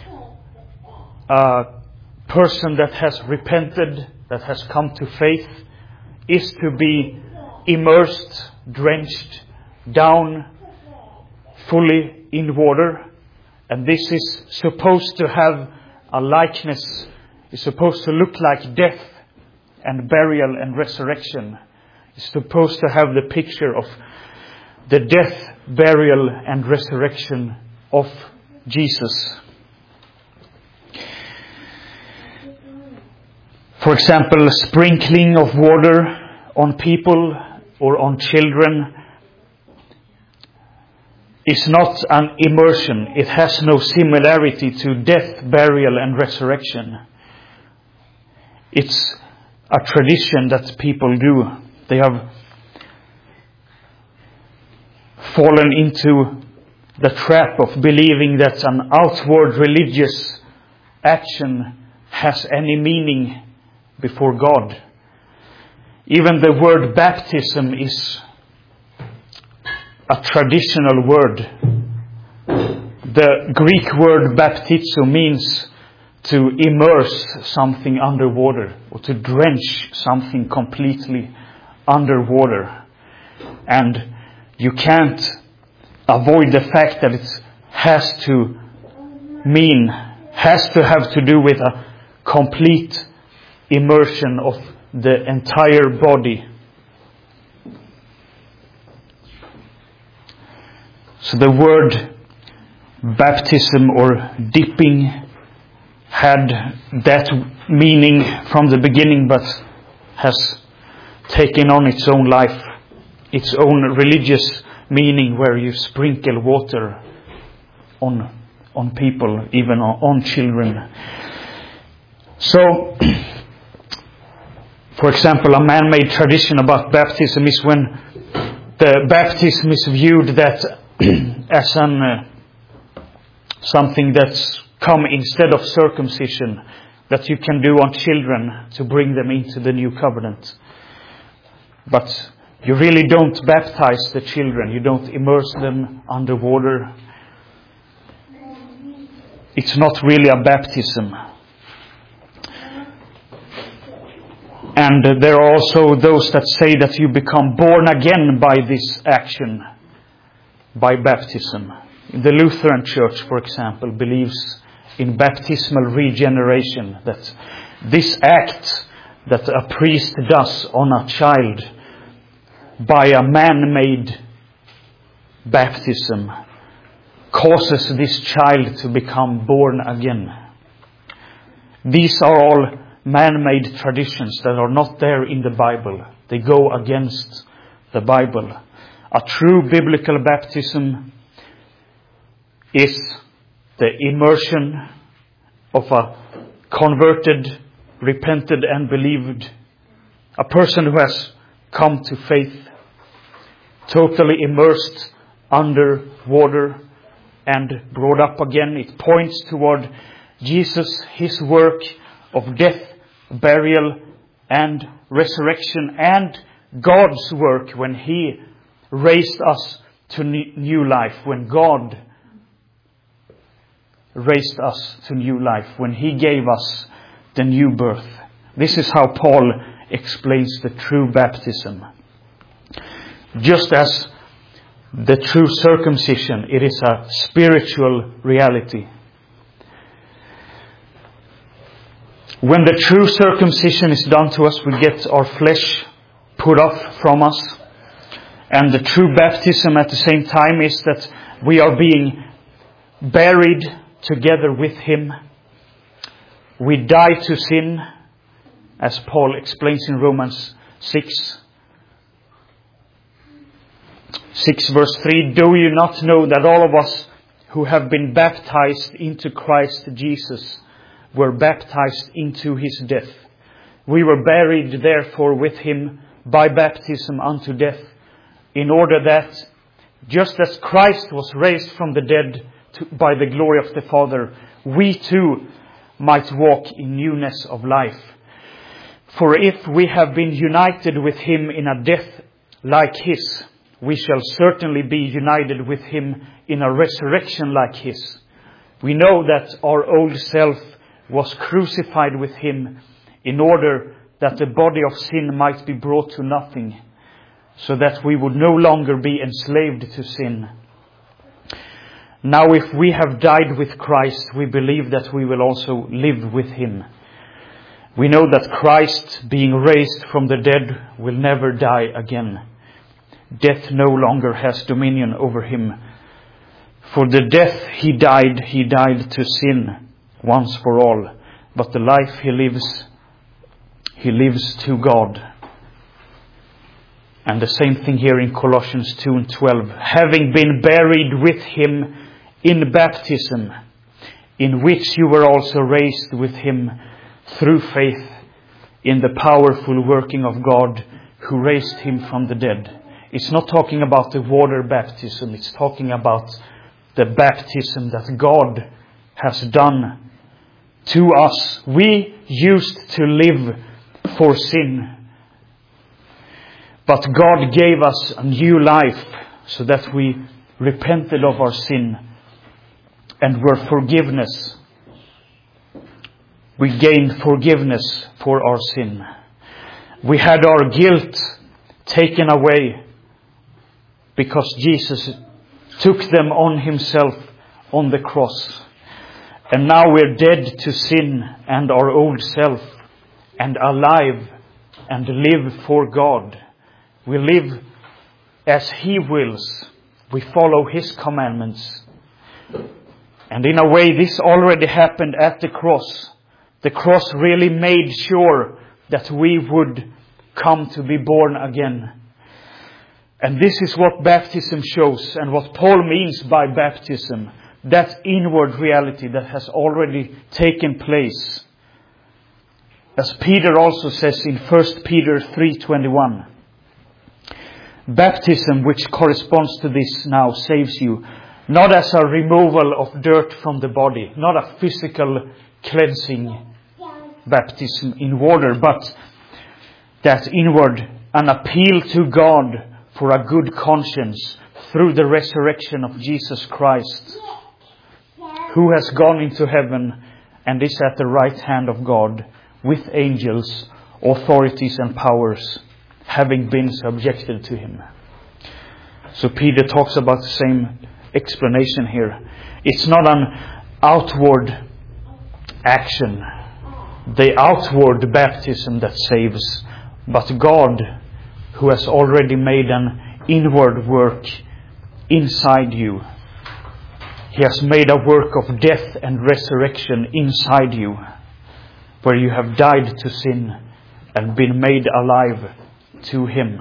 a person that has repented, that has come to faith, is to be immersed, drenched down fully in water. And this is supposed to have a likeness, is supposed to look like death and burial and resurrection. It's supposed to have the picture of the death, burial and resurrection of Jesus. For example, sprinkling of water on people or on children is not an immersion. It has no similarity to death, burial and resurrection. It's a tradition that people do. They have fallen into the trap of believing that an outward religious action has any meaning before God. Even the word baptism is a traditional word. The Greek word baptizo means to immerse something underwater, or to drench something completely underwater. And you can't avoid the fact that it has to mean, has to have to do with a complete immersion of the entire body. So the word baptism or dipping had that meaning from the beginning, but has taken on its own life, its own religious meaning, where you sprinkle water on on people, even on, on children. So, for example, a man-made tradition about baptism is when the baptism is viewed that as an uh, something that's come instead of circumcision, that you can do on children to bring them into the new covenant. But you really don't baptize the children. You don't immerse them underwater. It's not really a baptism. And there are also those that say that you become born again by this action, by baptism. The Lutheran Church, for example, believes in baptismal regeneration, that this act that a priest does on a child by a man-made baptism causes this child to become born again. These are all man-made traditions that are not there in the Bible. They go against the Bible. A true biblical baptism is the immersion of a converted, repented and believed, a person who has come to faith, totally immersed under water and brought up again. It points toward Jesus, His work of death, burial and resurrection, and God's work when He raised us to new life, when God raised us to new life, when He gave us the new birth. This is how Paul explains the true baptism. Just as the true circumcision, it is a spiritual reality. When the true circumcision is done to us, we get our flesh put off from us. And the true baptism at the same time is that we are being buried together with Him. We die to sin, as Paul explains in Romans six. six verse three, do you not know that all of us who have been baptized into Christ Jesus were baptized into His death? We were buried therefore with Him by baptism unto death, in order that, just as Christ was raised from the dead to, by the glory of the Father, we too might walk in newness of life. For if we have been united with Him in a death like His, we shall certainly be united with Him in a resurrection like His. We know that our old self was crucified with Him in order that the body of sin might be brought to nothing, so that we would no longer be enslaved to sin. Now if we have died with Christ, we believe that we will also live with Him. We know that Christ, being raised from the dead, will never die again. Death no longer has dominion over Him. For the death He died, He died to sin once for all. But the life He lives, He lives to God. And the same thing here in Colossians two and twelve. Having been buried with Him in baptism, in which you were also raised with Him through faith in the powerful working of God who raised Him from the dead. It's not talking about the water baptism. It's talking about the baptism that God has done to us. We used to live for sin, but God gave us a new life so that we repented of our sin and were forgiveness. We gained forgiveness for our sin. We had our guilt taken away because Jesus took them on himself on the cross. And now we're dead to sin and our old self and alive and live for God. We live as He wills. We follow His commandments. And in a way, this already happened at the cross. The cross really made sure that we would come to be born again. And this is what baptism shows and what Paul means by baptism. That inward reality that has already taken place. As Peter also says in First Peter three twenty-one. Baptism, which corresponds to this now, saves you. Not as a removal of dirt from the body. Not a physical cleansing baptism in water. But that inward, an appeal to God for a good conscience through the resurrection of Jesus Christ, who has gone into heaven and is at the right hand of God with angels, authorities and powers, having been subjected to Him. So Peter talks about the same explanation here. It's not an outward action, the outward baptism that saves, but God, who has already made an inward work inside you. He has made a work of death and resurrection inside you, where you have died to sin and been made alive to Him.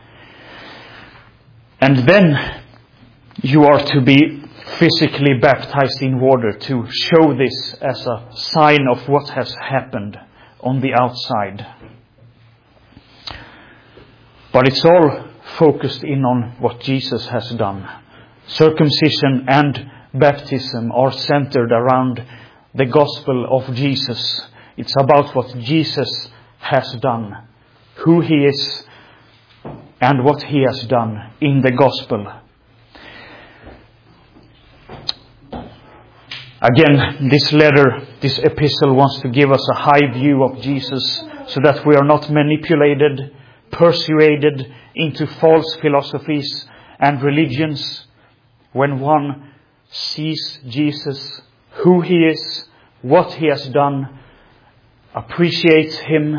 And then you are to be physically baptized in water to show this as a sign of what has happened on the outside. But it's all focused in on what Jesus has done. Circumcision and baptism are centered around the gospel of Jesus. It's about what Jesus has done, who He is, and what He has done in the gospel. Again, this letter, this epistle wants to give us a high view of Jesus so that we are not manipulated, persuaded into false philosophies and religions. When one sees Jesus, who He is, what He has done, appreciates Him,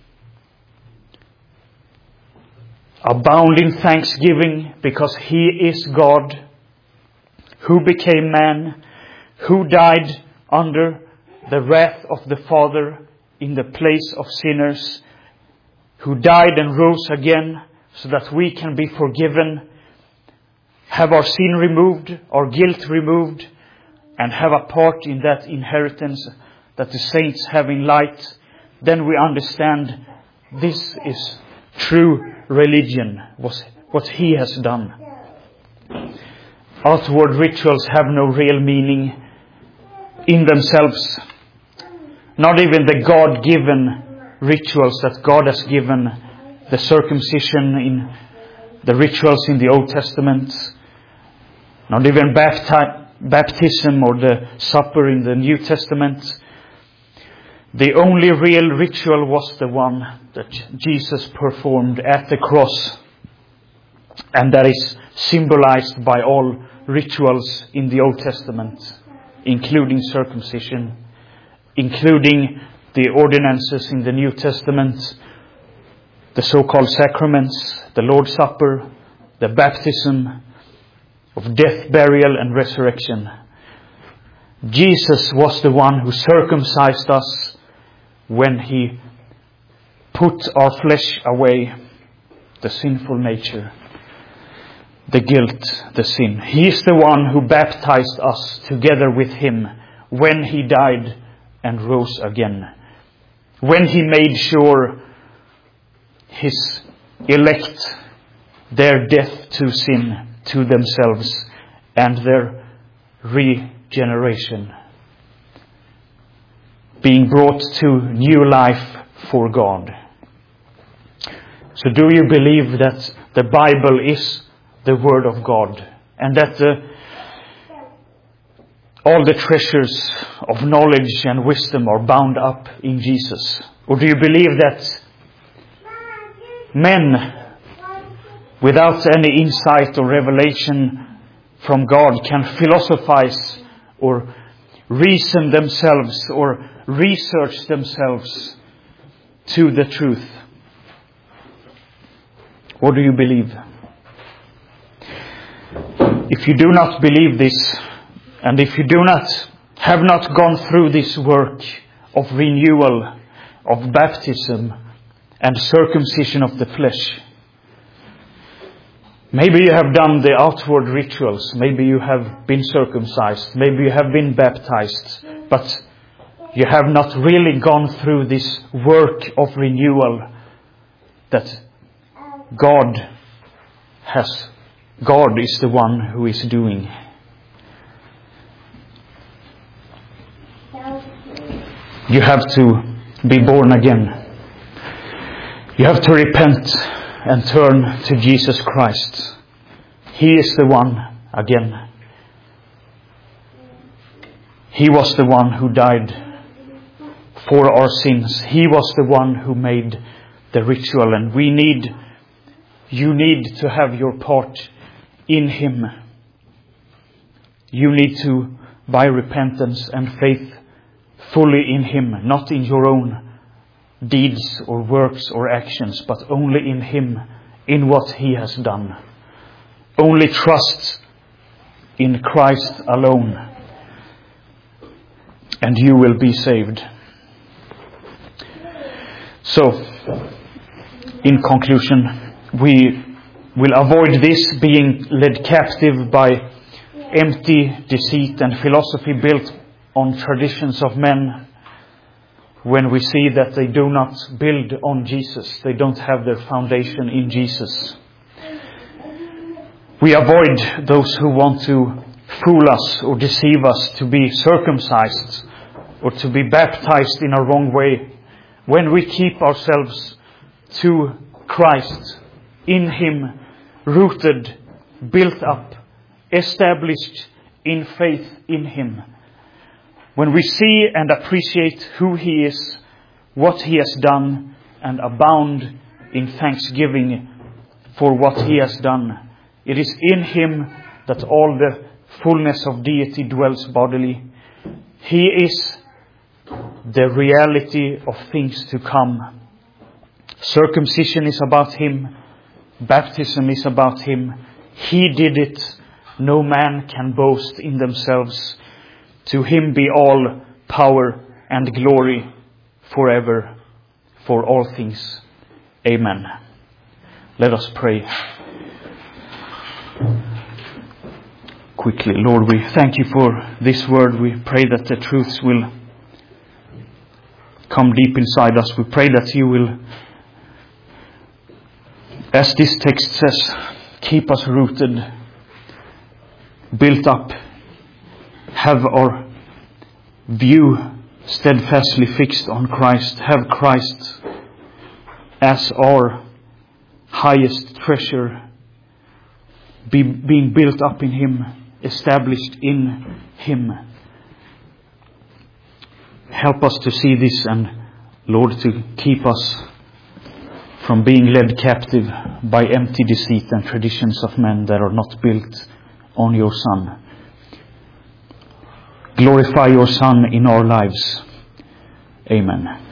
abound in thanksgiving because He is God, who became man, who died under the wrath of the Father in the place of sinners, who died and rose again so that we can be forgiven, have our sin removed, our guilt removed, and have a part in that inheritance that the saints have in light. Then we understand this is true religion, what He has done. Outward rituals have no real meaning in themselves. Not even the God-given rituals that God has given, the circumcision in the rituals in the Old Testament, not even bapti- baptism or the supper in the New Testament. The only real ritual was the one that Jesus performed at the cross, and that is symbolized by all rituals in the Old Testament, including circumcision, including the ordinances in the New Testament, the so-called sacraments, the Lord's Supper, the baptism of death, burial and resurrection. Jesus was the one who circumcised us when He put our flesh away, the sinful nature, the guilt, the sin. He is the one who baptized us together with Him when He died and rose again. When He made sure His elect, their death to sin, to themselves, and their regeneration. Being brought to new life for God. So do you believe that the Bible is the Word of God? And that the, all the treasures of knowledge and wisdom are bound up in Jesus? Or do you believe that men without any insight or revelation from God can philosophize or reason themselves or research themselves to the truth? Or do you believe? If you do not believe this, and if you do not have not gone through this work of renewal, of baptism and circumcision of the flesh, maybe you have done the outward rituals, maybe you have been circumcised, maybe you have been baptized, but you have not really gone through this work of renewal that God has, God is the one who is doing. You have to be born again. You have to repent and turn to Jesus Christ. He is the one again. He was the one who died for our sins. He was the one who made the ritual, and we need, you need to have your part in Him. You need to, by repentance and faith, fully in Him, not in your own deeds or works or actions, but only in Him, in what He has done. Only trust in Christ alone, and you will be saved. So, in conclusion, we will avoid this, being led captive by empty deceit and philosophy built on traditions of men, when we see that they do not build on Jesus. They don't have their foundation in Jesus. We avoid those who want to fool us or deceive us to be circumcised or to be baptized in a wrong way, when we keep ourselves to Christ, in Him, rooted, built up, established in faith in Him. When we see and appreciate who He is, what He has done, and abound in thanksgiving for what He has done. It is in Him that all the fullness of deity dwells bodily. He is the reality of things to come. Circumcision is about Him. Baptism is about Him. He did it. No man can boast in themselves. To Him be all power and glory forever, for all things. Amen. Let us pray. Quickly, Lord, we thank You for this word. We pray that the truths will come deep inside us. We pray that You will, as this text says, keep us rooted, built up, have our view steadfastly fixed on Christ, have Christ as our highest treasure, be, being built up in Him, established in Him. Help us to see this, and Lord, to keep us from being led captive by empty deceit and traditions of men that are not built on Your Son. Glorify Your Son in our lives. Amen.